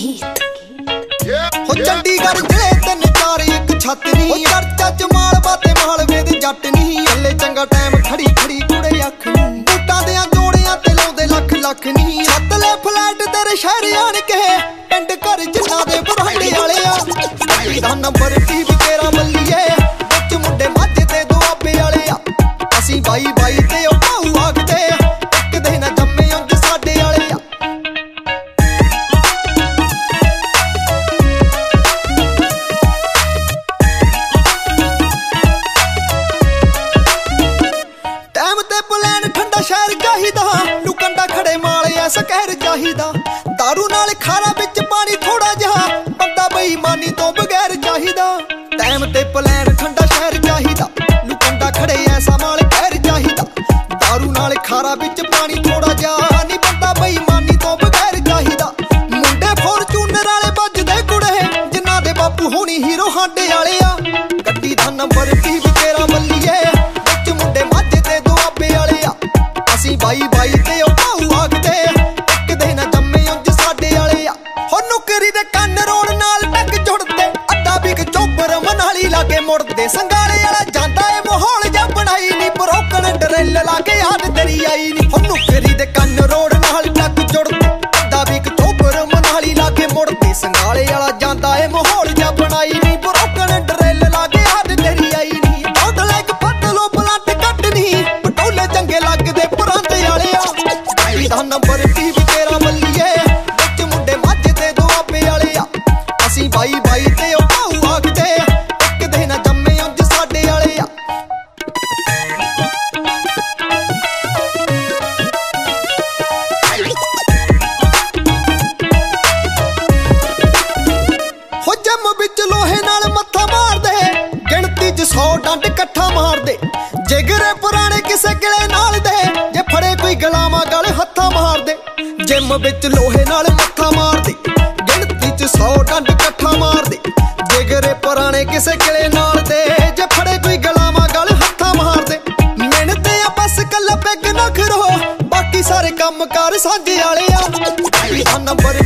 हो चंडीगढ़ जिले तीन चार एक छत नी चर्चा च मालवा ते मालवे दे जट नी हले चंगा टाइम खड़ी खड़ी कुड़े अख बूटां देयां जोड़ियां ते लाउंदे लख लख नी छत ले फ्लैट तेरे शहर आण के पिंड घर जिन्ना दे बरांडे वाले आ दा नंबर टीवी तेरा मल्लीए विच मुंडे माझे ते दुआबे वाले आ असीं बाई बाई ते ओ भाऊ आखदे इक दिन जम्मे उंज साडे वाले आ शहर चाहिदा नू कंडा खड़े माल ऐसा कहर चाहिदा दारू नाल खारा विच पानी थोड़ा जहा बंदा बेईमानी तो बगैर चाहिदा टाइम ते प्लान ठंडा शहर चाहिदा नू कंडा खड़े ऐसा माल कहर चाहिदा दारू नाल खारा विच पानी थोड़ा जहा नी बंदा बेईमानी तो बगैर चाहिदा मुंडे फॉर्च्यूनर वाले बजदे कुड़े जिन्ना दे बापू होनी हीरो हांडे वाले आ गड्डी दा नंबर टीवी तेरा मल्लीए विच मुंडे माझे ते दुआबे वाले आ बाई बाई ते ओ भाऊ आखदे इक दिन जम्मे उंज साडे वाले आ हो नुकरी दे कंन रोड नाल टक जुड़दे अड्डा बिक चोबर मनाली लागे मुड़दे संगाले वाला जांदा ए माहौल जा बनाई नी ब्रोकन ड्रिल लागे याद तेरी आई नी हो नुकरी दे कंन रोड नाल टक जुड़दे अड्डा बिक चोबर मनाली लागे मुड़दे संगाले वाला जांदा ए माहौल जा बनाई नी ब्रोकन ड्रिल लागे याद तेरी आई नी डोड लाइक पतलो पलट कट नी पटोले चंगे लगदे दा नंबर टीवी तेरा मल्लीए विच मुंडे माझे ते दुआबे वाले आ असीं बाई बाई ते ओ भाऊ आखदे इक दिन जम्मे उंज साडे वाले आ हो जम विच लोहे नाल मत्था मार दे गिणती च 100 डंड कट्ठा मार दे जिगरे पुराने किसे किले नाल दे जे फड़े कोई गलावा गल हत्था मार दे जिम विच लोहे नाल मत्था मार दे गिणती च 100 डंड कट्ठा मार दे जिगरे पुराने किसे किले नाल दे जे फड़े कोई गलावा गल हत्था मार दे मिहनत आ बस कल्ला पैग ना खरो बाकी सारे काम कार सांझे वाले आ नंबर